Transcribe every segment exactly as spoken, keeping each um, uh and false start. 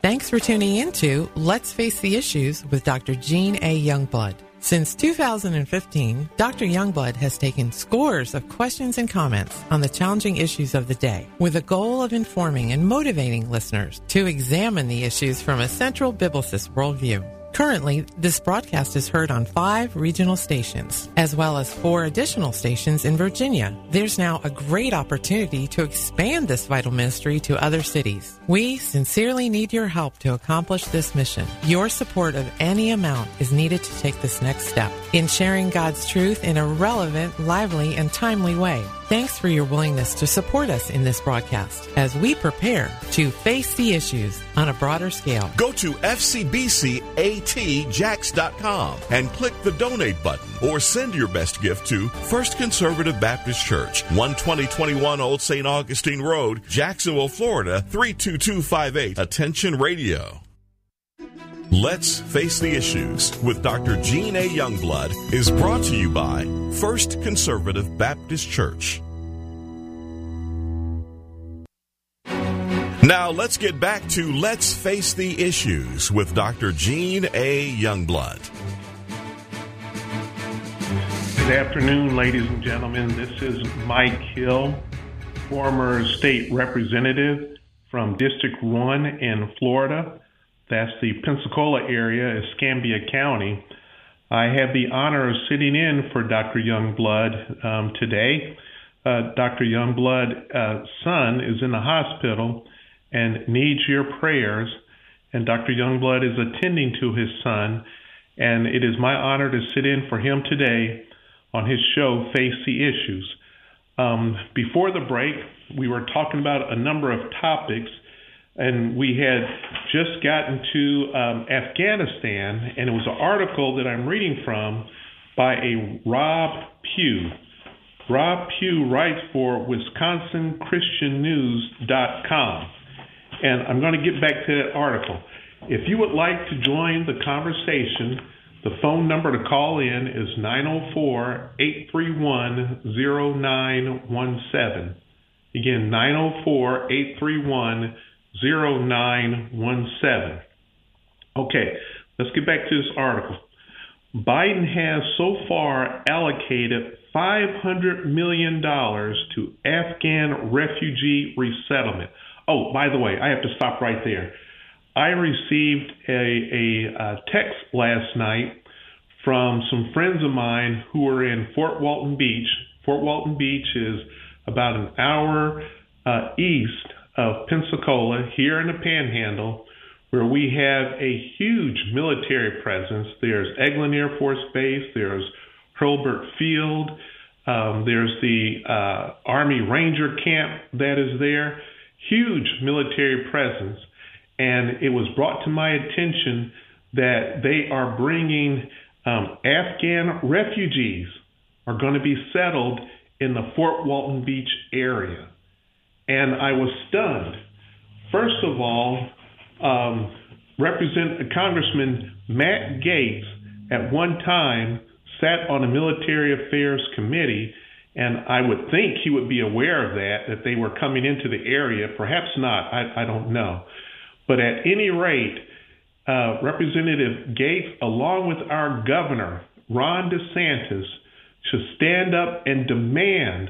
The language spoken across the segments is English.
Thanks for tuning in to Let's Face the Issues with Doctor Jean A. Youngblood. Since two thousand fifteen, Doctor Youngblood has taken scores of questions and comments on the challenging issues of the day with the goal of informing and motivating listeners to examine the issues from a central biblicist worldview. Currently, this broadcast is heard on five regional stations, as well as four additional stations in Virginia. There's now a great opportunity to expand this vital ministry to other cities. We sincerely need your help to accomplish this mission. Your support of any amount is needed to take this next step in sharing God's truth in a relevant, lively, and timely way. Thanks for your willingness to support us in this broadcast as we prepare to face the issues on a broader scale. Go to F C B C A T Jax dot com and click the donate button or send your best gift to First Conservative Baptist Church, one twenty twenty-one Old Saint Augustine Road, Jacksonville, Florida, three two two five eight. Attention Radio. Let's Face the Issues with Doctor Jean A. Youngblood is brought to you by First Conservative Baptist Church. Now let's get back to Let's Face the Issues with Doctor Jean A. Youngblood. Good afternoon, ladies and gentlemen. This is Mike Hill, former state representative from District one in Florida. That's the Pensacola area, Escambia County. I have the honor of sitting in for Doctor Youngblood um, today. Uh, Doctor Youngblood's uh, son is in the hospital and needs your prayers, and Doctor Youngblood is attending to his son, and it is my honor to sit in for him today on his show, Face the Issues. Um, before the break, we were talking about a number of topics, and we had just gotten to um, Afghanistan, and it was an article that I'm reading from by a Rob Pugh. Rob Pugh writes for Wisconsin Christian News dot com, and I'm going to get back to that article. If you would like to join the conversation, the phone number to call in is nine oh four, eight three one, oh nine one seven. Again, nine oh four, eight three one, oh nine one seven. Okay, let's get back to this article. Biden has so far allocated five hundred million dollars to Afghan refugee resettlement. Oh, by the way, I have to stop right there. I received a, a, a text last night from some friends of mine who are in Fort Walton Beach. Fort Walton Beach is about an hour uh, east of Pensacola, here in the Panhandle, where we have a huge military presence. There's Eglin Air Force Base, there's Hurlburt Field, um, there's the uh, Army Ranger Camp that is there. Huge military presence. And it was brought to my attention that they are bringing um, Afghan refugees are going to be settled in the Fort Walton Beach area. And I was stunned. First of all, um, Representative Congressman Matt Gaetz at one time sat on a military affairs committee, and I would think he would be aware of that, that they were coming into the area. Perhaps not, I, I don't know. But at any rate, uh, Representative Gaetz, along with our governor, Ron DeSantis, should stand up and demand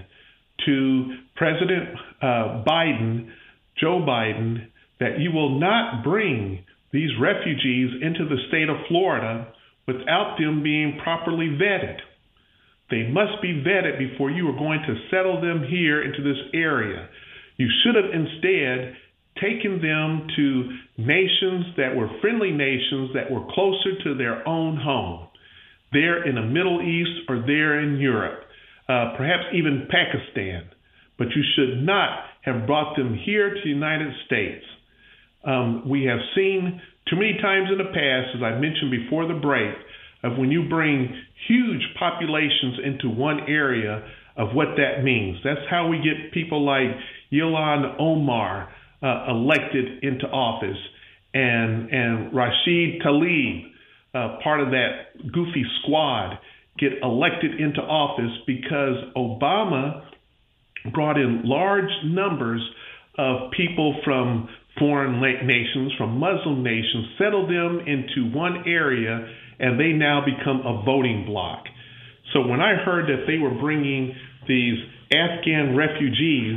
to President uh, Biden, Joe Biden, that you will not bring these refugees into the state of Florida without them being properly vetted. They must be vetted before you are going to settle them here into this area. You should have instead taken them to nations that were friendly nations that were closer to their own home. There in the Middle East or there in Europe. Uh, perhaps even Pakistan, but you should not have brought them here to the United States. Um, we have seen too many times in the past, as I mentioned before the break, of when you bring huge populations into one area, of what that means. That's how we get people like Ilhan Omar uh, elected into office, and and Rashid Tlaib, uh, part of that goofy squad, get elected into office because Obama brought in large numbers of people from foreign nations, from Muslim nations, settle them into one area, and they now become a voting bloc. So when I heard that they were bringing these Afghan refugees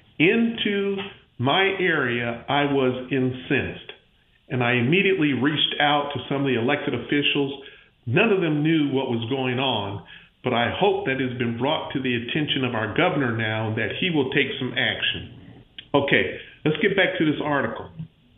into my area, I was incensed. And I immediately reached out to some of the elected officials. None of them knew what was going on, but I hope that it's been brought to the attention of our governor now that he will take some action. Okay, let's get back to this article.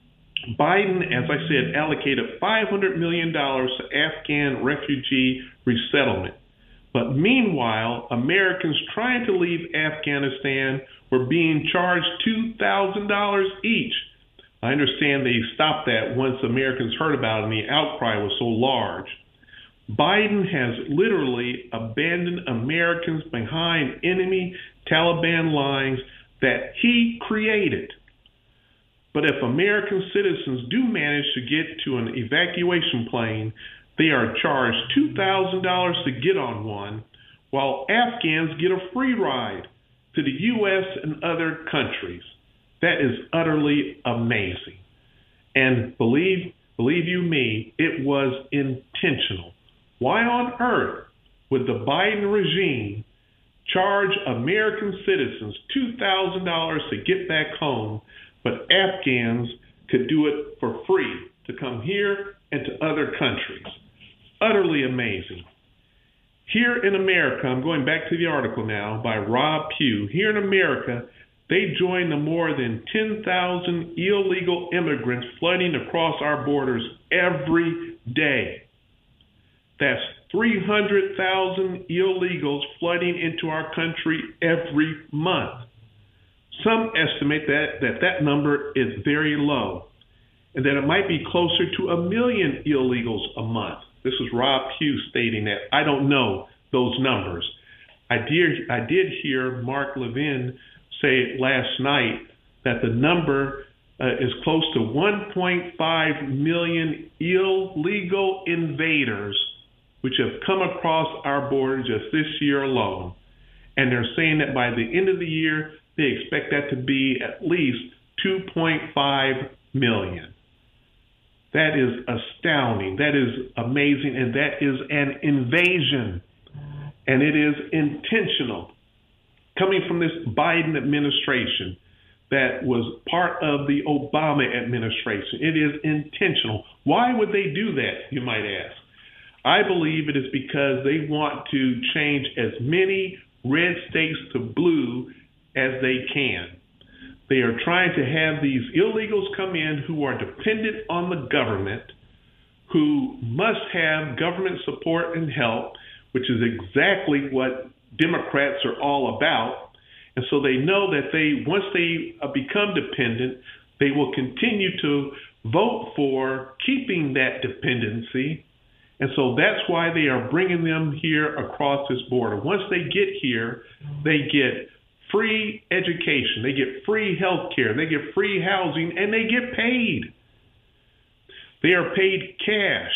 Biden, as I said, allocated five hundred million dollars to Afghan refugee resettlement. But meanwhile, Americans trying to leave Afghanistan were being charged two thousand dollars each. I understand they stopped that once Americans heard about it and the outcry was so large. Biden has literally abandoned Americans behind enemy Taliban lines that he created. But if American citizens do manage to get to an evacuation plane, they are charged two thousand dollars to get on one, while Afghans get a free ride to the U S and other countries. That is utterly amazing. And believe, believe you me, it was intentional. Why on earth would the Biden regime charge American citizens two thousand dollars to get back home, but Afghans could do it for free to come here and to other countries? Utterly amazing. Here in America, I'm going back to the article now by Rob Pugh. Here in America, they join the more than ten thousand illegal immigrants flooding across our borders every day. That's three hundred thousand illegals flooding into our country every month. Some estimate that, that that number is very low and that it might be closer to a million illegals a month. This is Rob Pugh stating that. I don't know those numbers. I did, I did hear Mark Levin say last night that the number uh, is close to one point five million illegal invaders which have come across our border just this year alone. And they're saying that by the end of the year, they expect that to be at least two point five million. That is astounding. That is amazing. And that is an invasion. And it is intentional. Coming from this Biden administration that was part of the Obama administration. It is intentional. Why would they do that, you might ask? I believe it is because they want to change as many red states to blue as they can. They are trying to have these illegals come in who are dependent on the government, who must have government support and help, which is exactly what Democrats are all about. And so they know that they, once they become dependent, they will continue to vote for keeping that dependency. And so that's why they are bringing them here across this border. Once they get here, they get free education, they get free health care, they get free housing, and they get paid. They are paid cash.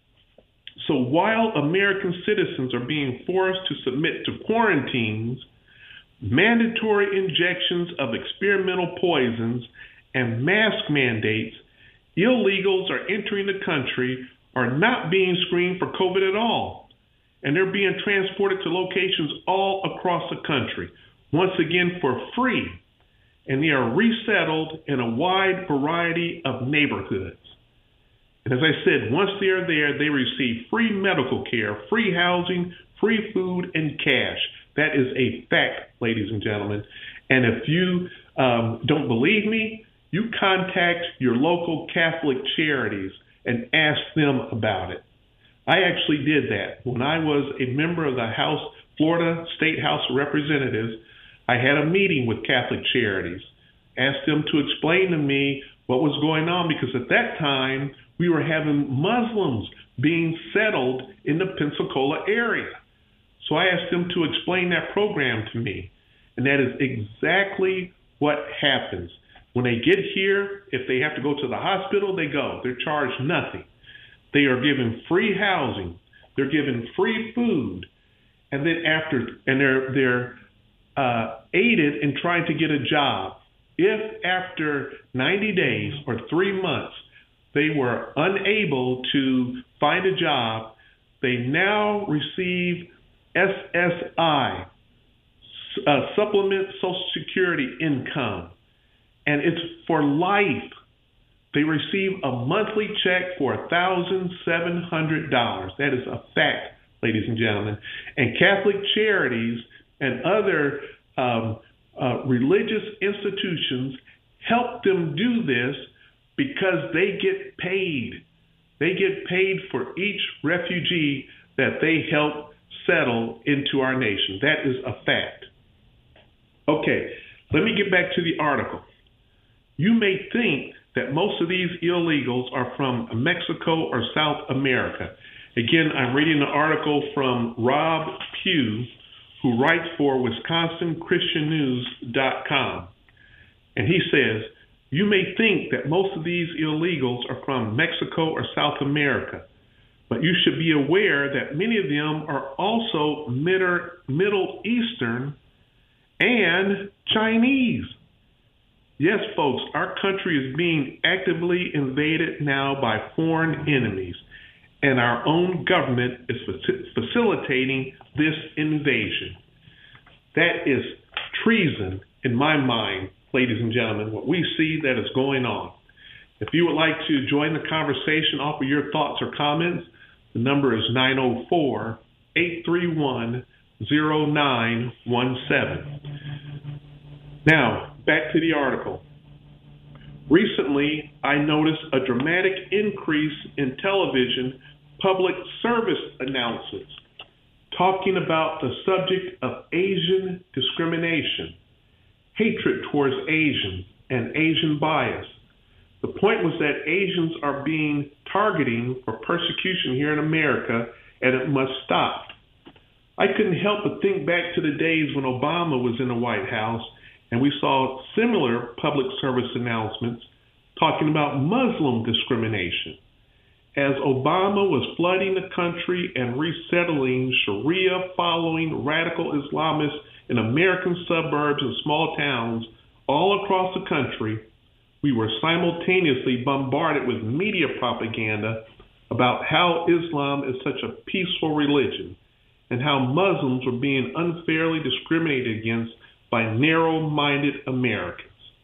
So while American citizens are being forced to submit to quarantines, mandatory injections of experimental poisons, and mask mandates, illegals are entering the country, are not being screened for COVID at all. And they're being transported to locations all across the country, once again for free. And they are resettled in a wide variety of neighborhoods. And as I said, once they are there, they receive free medical care, free housing, free food, and cash. That is a fact, ladies and gentlemen. And if you um, don't believe me, you contact your local Catholic charities and ask them about it. I actually did that. When I was a member of the House, Florida State House of Representatives, I had a meeting with Catholic charities, asked them to explain to me what was going on, because at that time we were having Muslims being settled in the Pensacola area. So I asked them to explain that program to me. And that is exactly what happens. When they get here, if they have to go to the hospital, they go. They're charged nothing. They are given free housing. They're given free food. And then after, and they're, they're uh, aided in trying to get a job. if after ninety days or three months they were unable to find a job, they now receive S S I, uh, Supplement Social Security Income, and it's for life. They receive a monthly check for one thousand seven hundred dollars. That is a fact, ladies and gentlemen. And Catholic Charities and other um, uh, religious institutions help them do this because they get paid. They get paid for each refugee that they help settle into our nation. That is a fact. Okay, let me get back to the article. You may think that most of these illegals are from Mexico or South America. Again, I'm reading an article from Rob Pugh, who writes for Wisconsin Christian News dot com. And he says, you may think that most of these illegals are from Mexico or South America, but you should be aware that many of them are also Middle Eastern and Chinese. Yes, folks, our country is being actively invaded now by foreign enemies, and our own government is facilitating this invasion. That is treason in my mind, ladies and gentlemen, what we see that is going on. If you would like to join the conversation, offer your thoughts or comments, the number is nine oh four, eight three one, oh nine one seven. Now, back to the article. Recently, I noticed a dramatic increase in television public service announcements talking about the subject of Asian discrimination, hatred towards Asians, and Asian bias. The point was that Asians are being targeted for persecution here in America, and it must stop. I couldn't help but think back to the days when Obama was in the White House, and we saw similar public service announcements talking about Muslim discrimination. As Obama was flooding the country and resettling Sharia-following radical Islamists in American suburbs and small towns all across the country, we were simultaneously bombarded with media propaganda about how Islam is such a peaceful religion and how Muslims were being unfairly discriminated against by narrow-minded Americans.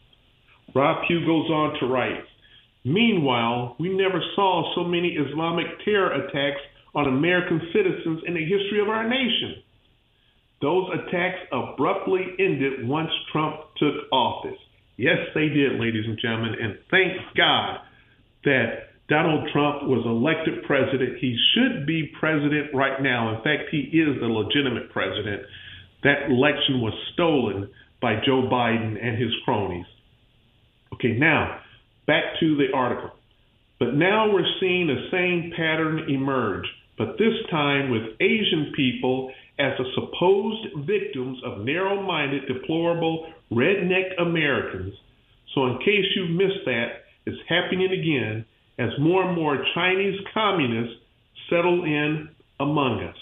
Rob Pugh goes on to write, meanwhile, we never saw so many Islamic terror attacks on American citizens in the history of our nation. Those attacks abruptly ended once Trump took office. Yes, they did, ladies and gentlemen, and thank God that Donald Trump was elected president. He should be president right now. In fact, he is the legitimate president. That election was stolen by Joe Biden and his cronies. Okay, now, back to the article. But now we're seeing the same pattern emerge, but this time with Asian people as the supposed victims of narrow-minded, deplorable, redneck Americans. So in case you've missed that, it's happening again as more and more Chinese communists settle in among us.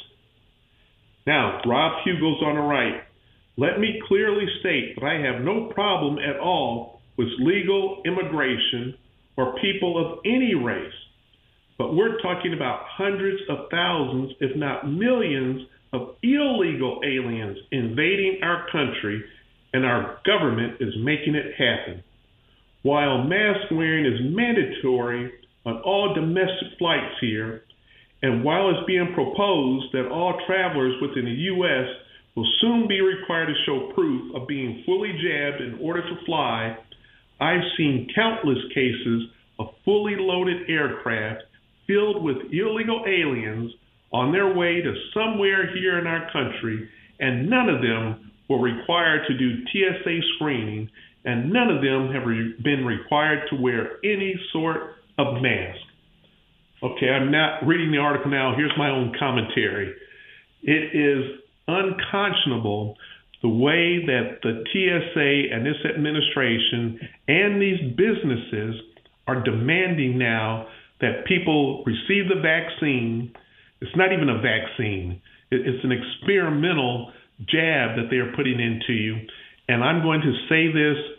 Now, Rob Pugh goes on to write, let me clearly state that I have no problem at all with legal immigration or people of any race. But we're talking about hundreds of thousands, if not millions, of illegal aliens invading our country, and our government is making it happen. While mask wearing is mandatory on all domestic flights here, and while it's being proposed that all travelers within the U S will soon be required to show proof of being fully jabbed in order to fly, I've seen countless cases of fully loaded aircraft filled with illegal aliens on their way to somewhere here in our country, and none of them were required to do T S A screening, and none of them have re- been required to wear any sort of mask. Okay, I'm not reading the article now. Here's my own commentary. It is unconscionable the way that the T S A and this administration and these businesses are demanding now that people receive the vaccine. It's not even a vaccine. It's an experimental jab that they are putting into you. And I'm going to say this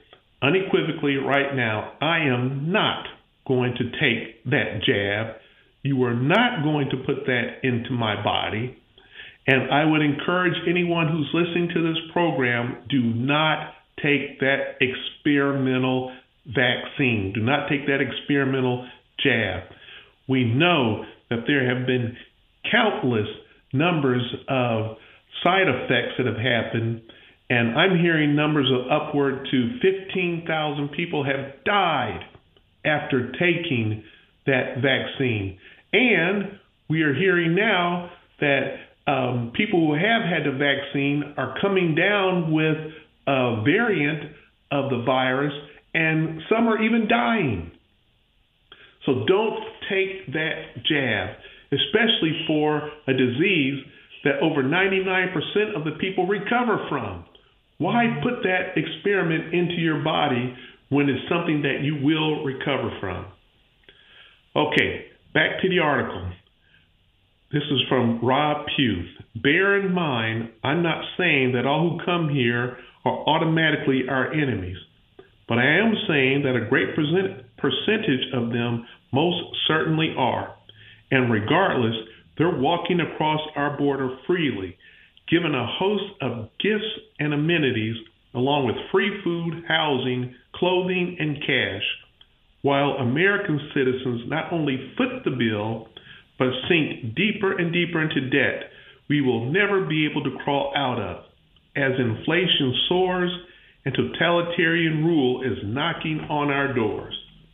unequivocally right now, I am not going to take that jab. You are not going to put that into my body. And I would encourage anyone who's listening to this program, do not take that experimental vaccine. Do not take that experimental jab. We know that there have been countless numbers of side effects that have happened, and I'm hearing numbers of upward to fifteen thousand people have died after taking that vaccine. And we are hearing now that um, people who have had the vaccine are coming down with a variant of the virus, and some are even dying. So don't take that jab, especially for a disease that over ninety-nine percent of the people recover from. Why put that experiment into your body when it's something that you will recover from? Okay, back to the article. This is from Rob Pugh. Bear in mind, I'm not saying that all who come here are automatically our enemies, but I am saying that a great percentage of them most certainly are. And regardless, they're walking across our border freely, given a host of gifts and amenities, along with free food, housing, clothing, and cash, while American citizens not only foot the bill, but sink deeper and deeper into debt we will never be able to crawl out of, as inflation soars and totalitarian rule is knocking on our doors.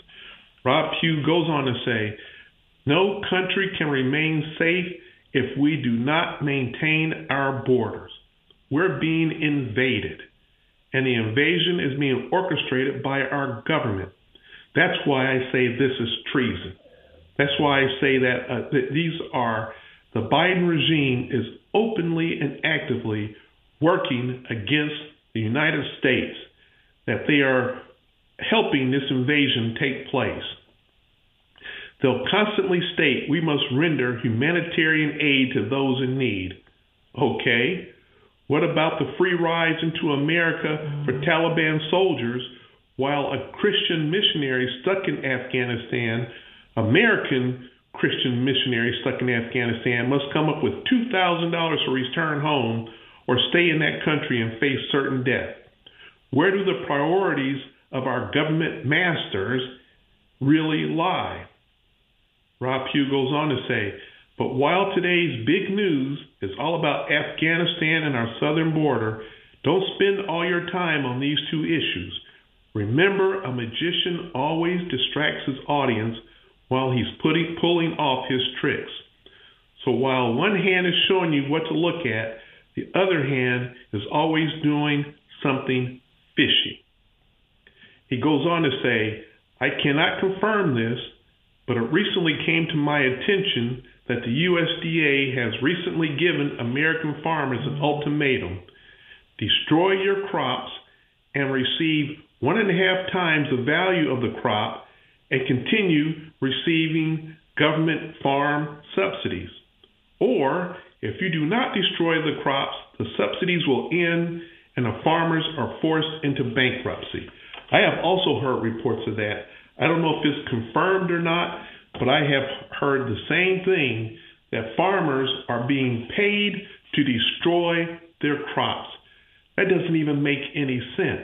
Rob Pugh goes on to say, no country can remain safe if we do not maintain our borders. We're being invaded, and the invasion is being orchestrated by our government. That's why I say this is treason. That's why I say that, uh, that these are, the Biden regime is openly and actively working against the United States, that they are helping this invasion take place. They'll constantly state we must render humanitarian aid to those in need. Okay, what about the free rides into America for Taliban soldiers, while a Christian missionary stuck in Afghanistan, American Christian missionary stuck in Afghanistan, must come up with two thousand dollars to return home or stay in that country and face certain death? Where do the priorities of our government masters really lie? Rob Pugh goes on to say, but while today's big news is all about Afghanistan and our southern border, don't spend all your time on these two issues. Remember, a magician always distracts his audience while he's putting, pulling off his tricks. So while one hand is showing you what to look at, the other hand is always doing something fishy. He goes on to say, I cannot confirm this, but it recently came to my attention that the U S D A has recently given American farmers an ultimatum. Destroy your crops and receive one and a half times the value of the crop and continue receiving government farm subsidies. Or, if you do not destroy the crops, the subsidies will end and the farmers are forced into bankruptcy. I have also heard reports of that. I don't know if it's confirmed or not, but I have heard the same thing, that farmers are being paid to destroy their crops. That doesn't even make any sense.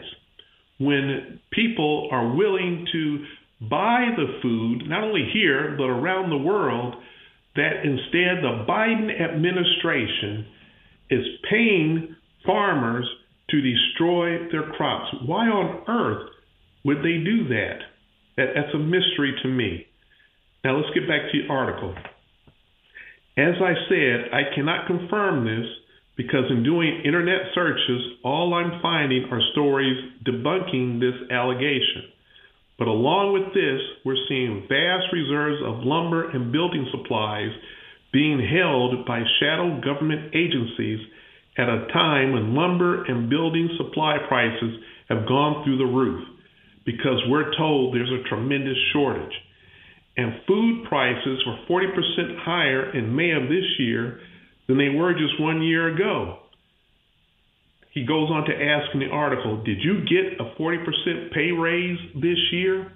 When people are willing to buy the food, not only here, but around the world, that instead the Biden administration is paying farmers to destroy their crops. Why on earth would they do that? That that's a mystery to me. Now let's get back to the article. As I said, I cannot confirm this because in doing internet searches, all I'm finding are stories debunking this allegation. But along with this, we're seeing vast reserves of lumber and building supplies being held by shadow government agencies at a time when lumber and building supply prices have gone through the roof, because we're told there's a tremendous shortage. And food prices were forty percent higher in May of this year than they were just one year ago. he goes on to ask in the article, did you get a forty percent pay raise this year?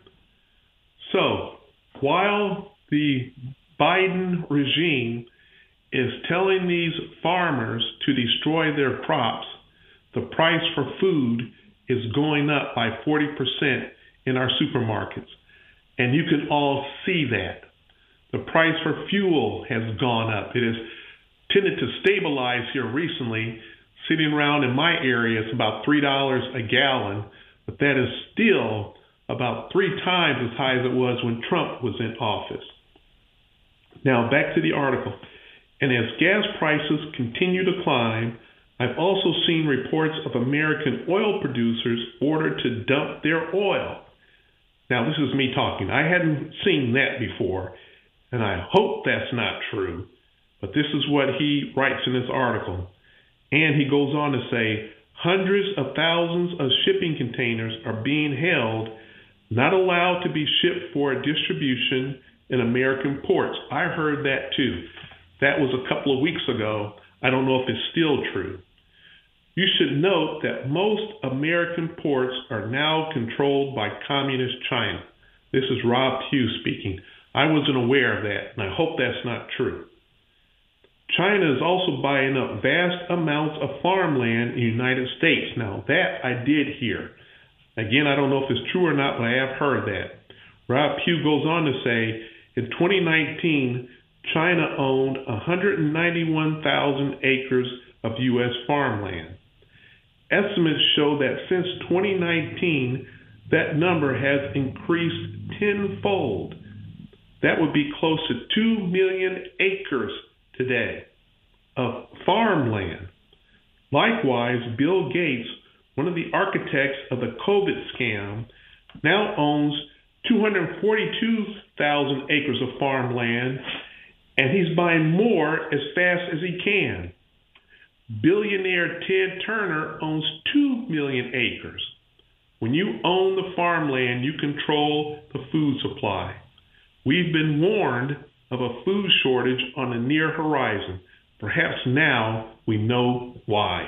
So while the Biden regime is telling these farmers to destroy their crops, the price for food is going up by forty percent in our supermarkets. And you can all see that. The price for fuel has gone up. It has tended to stabilize here recently. Sitting around in my area, it's about three dollars a gallon, but that is still about three times as high as it was when Trump was in office. Now, back to the article. And as gas prices continue to climb, I've also seen reports of American oil producers ordered to dump their oil. Now, this is me talking. I hadn't seen that before, and I hope that's not true. But this is what he writes in this article. And he goes on to say, hundreds of thousands of shipping containers are being held, not allowed to be shipped for distribution in American ports. I heard that too. That was a couple of weeks ago. I don't know if it's still true. You should note that most American ports are now controlled by communist China. This is Rob Pugh speaking. I wasn't aware of that, and I hope that's not true. China is also buying up vast amounts of farmland in the United States. Now, that I did hear. Again, I don't know if it's true or not, but I have heard that. Rob Pugh goes on to say, in twenty nineteen, China owned one hundred ninety-one thousand acres of U S farmland. Estimates show that since twenty nineteen, that number has increased tenfold. That would be close to two million acres today of farmland. Likewise, Bill Gates, one of the architects of the COVID scam, now owns two hundred forty-two thousand acres of farmland, and he's buying more as fast as he can. Billionaire Ted Turner owns two million acres. When you own the farmland, you control the food supply. We've been warned of a food shortage on the near horizon. Perhaps now we know why.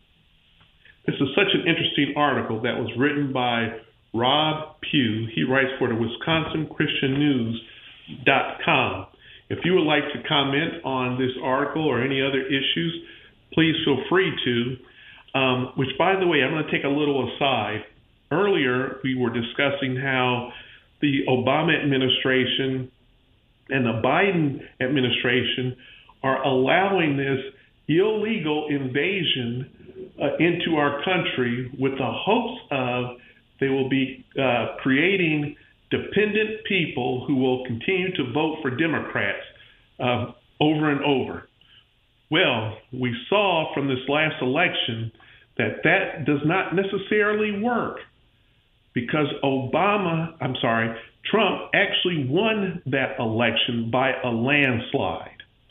This is such an interesting article that was written by Rob Pugh. He writes for the Wisconsin Christian News dot com. If you would like to comment on this article or any other issues, please feel free to. Um, which, by the way, I'm going to take a little aside. Earlier, we were discussing how the Obama administration and the Biden administration are allowing this illegal invasion uh, into our country with the hopes of they will be uh, creating dependent people who will continue to vote for Democrats uh, over and over. Well, we saw from this last election that that does not necessarily work because Obama, I'm sorry, Trump actually won that election by a landslide.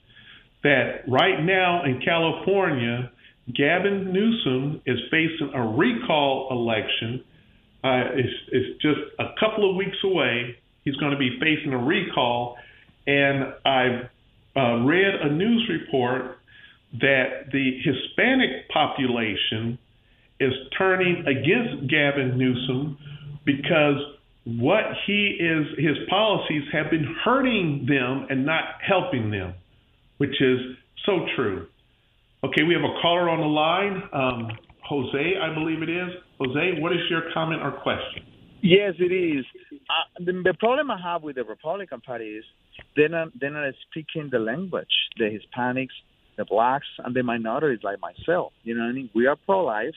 That right now in California, Gavin Newsom is facing a recall election. Uh, it's, it's just a couple of weeks away. He's going to be facing a recall. And I've uh, read a news report that the Hispanic population is turning against Gavin Newsom because what he is, his policies have been hurting them and not helping them, which is so true. Okay, we have a caller on the line. Um, Jose, I believe it is. Jose, what is your comment or question? Yes, it is. Uh, the, the problem I have with the Republican Party is they're not, they're not speaking the language. The Hispanics, the blacks, and the minorities like myself. You know what I mean? We are pro-life.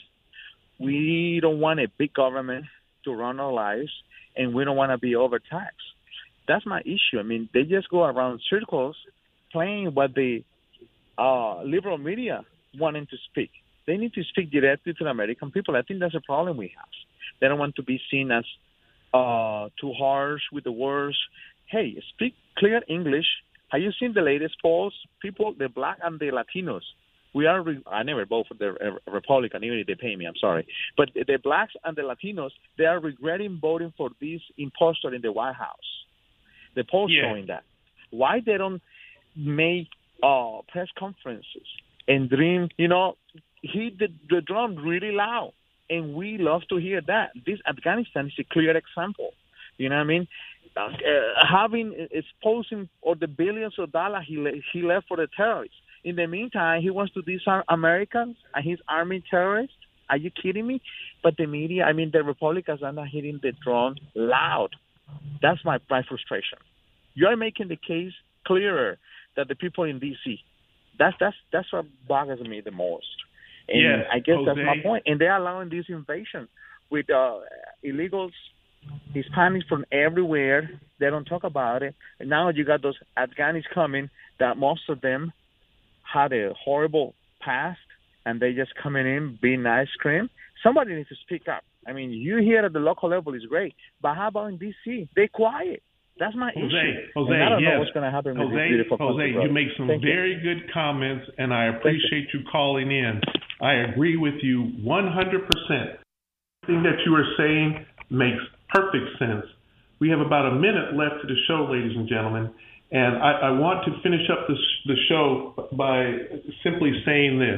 We don't want a big government to run our lives, and we don't want to be overtaxed. That's my issue. I mean, they just go around circles playing what the uh, liberal media wanting to speak. They need to speak directly to the American people. I think that's a problem we have. They don't want to be seen as uh, too harsh with the words. Hey, speak clear English. Have you seen the latest polls? People, the black and the Latinos, we are, re- I never vote for the uh, Republican, even if they pay me, I'm sorry. But the, the blacks and the Latinos, they are regretting voting for this imposter in the White House. The polls yeah. showing that. Why they don't make uh, press conferences and dream, you know, hit the, the drum really loud, and we love to hear that. This Afghanistan is a clear example. You know what I mean? Uh, having exposing all the billions of dollars he le- he left for the terrorists. In the meantime, he wants to disarm Americans and he's arming terrorists. Are you kidding me? But the media, I mean, the Republicans are not hitting the drum loud. That's my, my frustration. You are making the case clearer that the people in D C. That's that's that's what bothers me the most. And yes, I guess Jose. that's my point. And they're allowing this invasion with uh, illegals, Hispanics from everywhere. They don't talk about it. And now you got those Afghans coming that most of them had a horrible past, and they just coming in being ice cream. Somebody needs to speak up. I mean, you here at the local level is great, but how about in D C? They're quiet. That's my Jose, issue. Jose, and I don't yes. know what's going to happen with Jose, this beautiful Jose, country, you brother. make some Thank very you. good comments, and I appreciate you. you calling in. I agree with you one hundred percent. Everything that you are saying makes perfect sense. We have about a minute left to the show, ladies and gentlemen, and I, I want to finish up this, the show by simply saying this,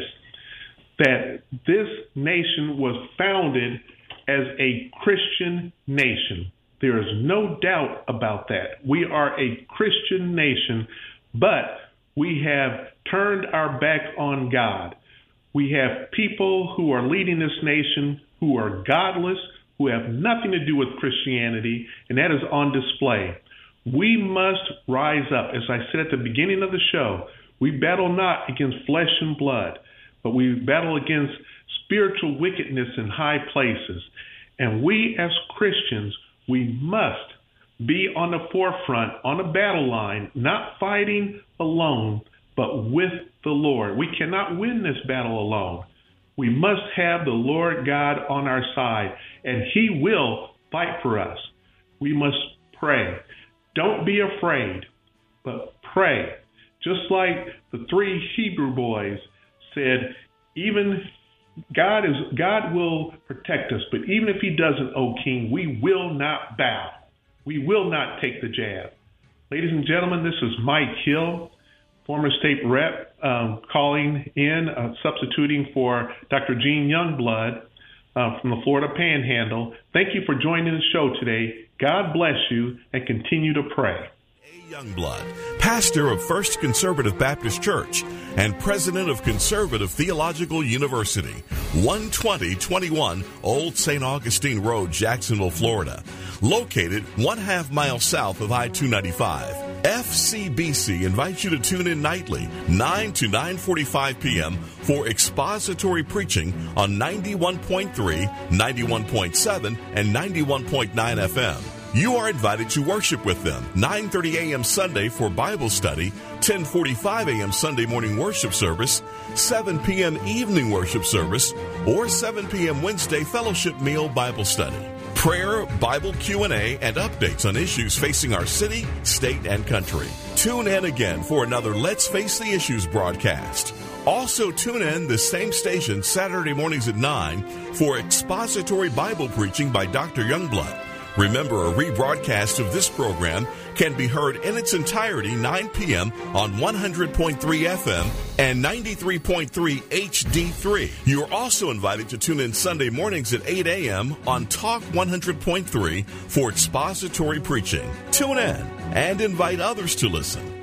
that this nation was founded as a Christian nation. There is no doubt about that. We are a Christian nation, but we have turned our back on God. We have people who are leading this nation who are godless, who have nothing to do with Christianity, and that is on display. We must rise up. As I said at the beginning of the show, we battle not against flesh and blood, but we battle against spiritual wickedness in high places. And we as Christians, we must be on the forefront, on the battle line, not fighting alone, but with the Lord. We cannot win this battle alone. We must have the Lord God on our side, and he will fight for us. We must pray. Don't be afraid, but pray. Just like the three Hebrew boys said, even God is God will protect us, but even if he doesn't, O King, we will not bow. We will not take the jab. Ladies and gentlemen, this is Mike Hill, former state rep, um, calling in, uh, substituting for Doctor Gene Youngblood uh, from the Florida Panhandle. Thank you for joining the show today. God bless you, and continue to pray. Youngblood, pastor of First Conservative Baptist Church and president of Conservative Theological University, one twenty twenty-one Old Saint Augustine Road, Jacksonville, Florida, located one half mile south of I two ninety-five. F C B C invites you to tune in nightly, nine to nine forty-five p.m. for expository preaching on ninety-one point three, ninety-one point seven, and ninety-one point nine F M. You are invited to worship with them, nine thirty a.m. Sunday for Bible study, ten forty-five a.m. Sunday morning worship service, seven p.m. evening worship service, or seven p.m. Wednesday fellowship meal Bible study. Prayer, Bible Q and A, and updates on issues facing our city, state, and country. Tune in again for another Let's Face the Issues broadcast. Also tune in the same station Saturday mornings at nine for expository Bible preaching by Doctor Youngblood. Remember, a rebroadcast of this program can be heard in its entirety nine p.m. on one hundred point three F M and ninety-three point three H D three. You are also invited to tune in Sunday mornings at eight a.m. on Talk one hundred point three for expository preaching. Tune in and invite others to listen.